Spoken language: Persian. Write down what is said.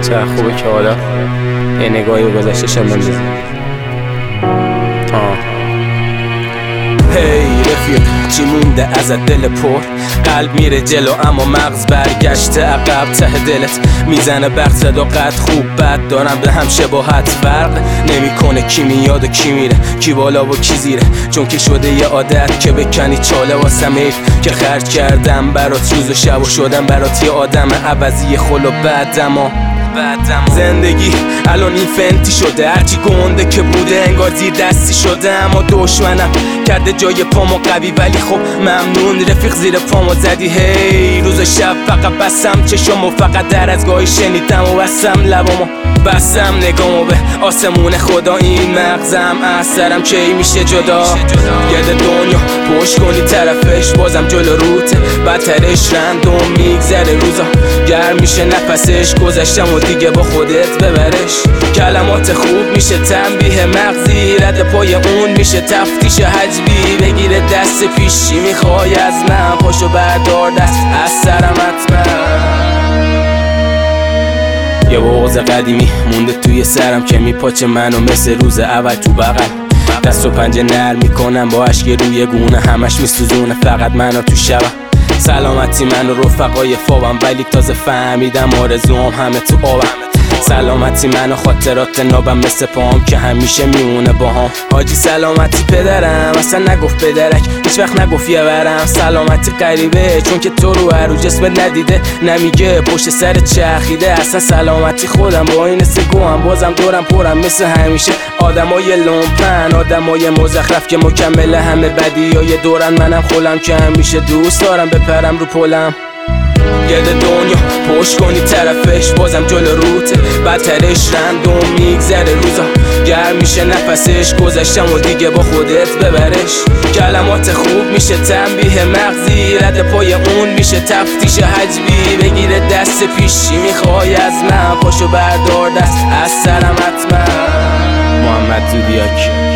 چقدر خوبه که حالا یه نگاهی به گذشته‌ش هم بندازیم. هی رفیق چی مونده ازت دل پر؟ قلب میره جلو اما مغز برگشته عقب. ته دلت میزنه برق صدا قد خوب بد دارم به هم شباهت. فرق نمیکنه کی میاد و کی میره، کی بالا و کی زیره، چون که شده یه عادت که بکنی چاله واسم. حیف که خرج کردم برات روز و شب و شدم برات یه آدم عوضی خل و بدم. زندگی الان این فنتی شده، هرچی گنده که بوده انگار زیر دستی شده. اما دشمنم کرده جای پامو قوی، ولی خب ممنون رفیق زیر پامو زدی. هی روز و شب فقط بستم چشمو، فقط در از گاهی شنیدم و بستم لبامو، بستم نگامو به آسمون خدا. این مغزم از سرم کی میشه جدا؟ گرد دنیا پشت کنی طرفش بازم جلو روته، بدترش رندوم میگذره روزا، گرم میشه نفسش، گذشتم و دیگه با خودت ببرش. کلمات خوب میشه تنبیه مغزی، رد پای اون میشه تفتیش حجبی. بگیره دست پیشی میخوای از من، پاشو بردار دست از سرم حتما. یه بغض قدیمی مونده توی سرم که میپاچه منو مثل روز اول تو بغل. دست و پنجه نرم میکنم با اشک روی گونه، همش میسوزونه فقط منو تو شبم. سلامتی من و رفقای فابم، ولی تازه فهمیدم آرزوام همه تو آبم. سلامتی من و خاطرات نابم مثل پام که همیشه میمونه با هم. حاجی سلامتی پدرم اصلا نگفت پدرک، هیچ وقت نگفت یه برم. سلامتی غریبه چون که تو رو هر رو جسمت ندیده، نمیگه پشت سر چرخیده. اصلا سلامتی خودم با این سگوام، بازم دورم پرم مثل همیشه. آدمای لومپن، آدمای مزخرف که مکمل همه بدیای دورن. منم خولم که همیشه دوست دارم بپرم رو پلم. گرد دنیا پشت کنی طرفش بازم جلو روته، بدترش رندوم میگذره روزا، گرم میشه نفسش، گذشتم و دیگه با خودت ببرش. کلمات خوب میشه تنبیه مغزی، رد پای اون میشه تفتیش حجبی. بگیره دست پیشی میخوای از من، پاشو بردار دست از سرم حتما. محمد زودیاک.